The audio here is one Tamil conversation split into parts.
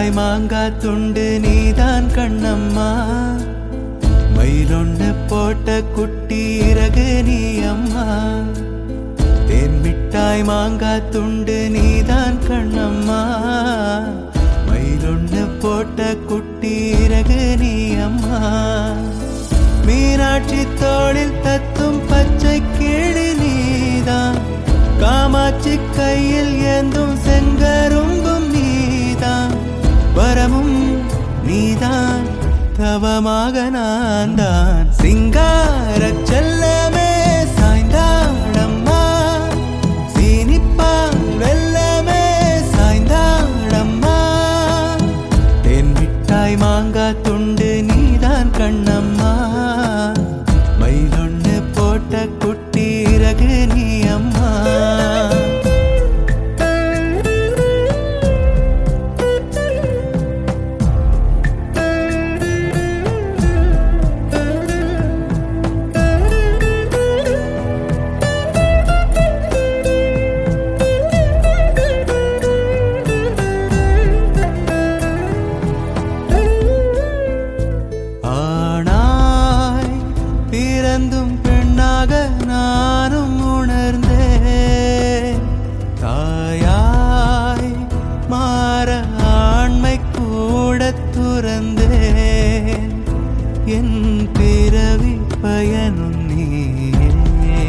மிட்டாய் மாங்காய் துண்டு நீதான் கண்ணம்மா மயிலொன்னு போட்ட குட்டி இறகு நீ அம்மா தேன் மிட்டாய் மாங்காய் துண்டு நீதான் கண்ணம்மா மயிலொன்னு போட்ட குட்டி இறகு நீ அம்மா மீனாட்சி தோளில் தத்தும் பச்சை கிளி நீதான் காமாட்சி கையில் ஏந்தும் செங்கரும்பும் நீதான் வரமும் நீதான் தவமாக நான் தான் சிங்கார செல்லமே சாய்ந்தாடம்மா சீனிப்பால் வெல்லமே சாய்ந்தாடம்மா தேன் மிட்டாய் மாங்காய் துண்டு நீதான் கண்ணம்மா மயிலொன்னு போட்ட குட்டி இறகு நீ அம்மா பிறந்தும் பெண்ணாக நானும் உணர்ந்தேன் தாயாய் மாற ஆண்மை கூட துறந்தேன் என் பிறவி பயனும் நீயே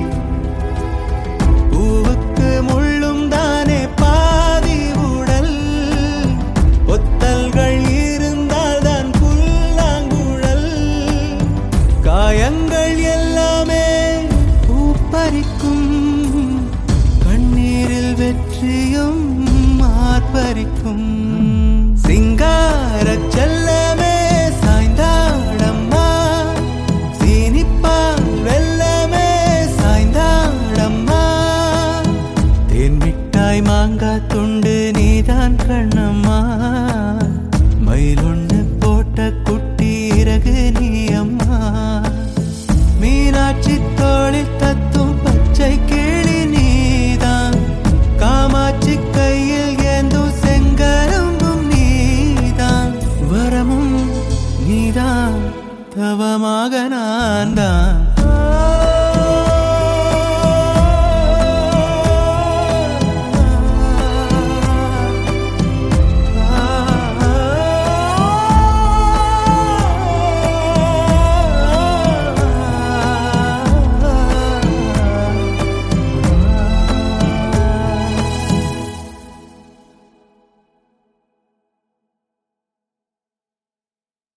பூவுக்கு முள்ளும் தானே பாதி உடல் ஒத்தல்கள் இருந்தால் தான் புல்லாங்குழல் காயங்கள் எல்லாமே பூப்பறிக்கும் கண்ணீரில் வெற்றியும் மார்பறிக்கும் சிங்கார செல்லமே சாய்ந்தாடம்மா சீனிப்பால் வெல்லமே சாய்ந்தாடம்மா தேன் மிட்டாய் மாங்காய் துண்டு நீதான் கண்ணம்மா மயிலொன்னு போட்ட குட்டி இறகு நீ அம்மா மீனாட்சி தோளில் தத்தும் பச்சை கிளி நீதான் காமாட்சி கையில் ஏந்தும் செங்கரும்பும் நீதான் வரமும் நீதான் தவமாக நான் தான்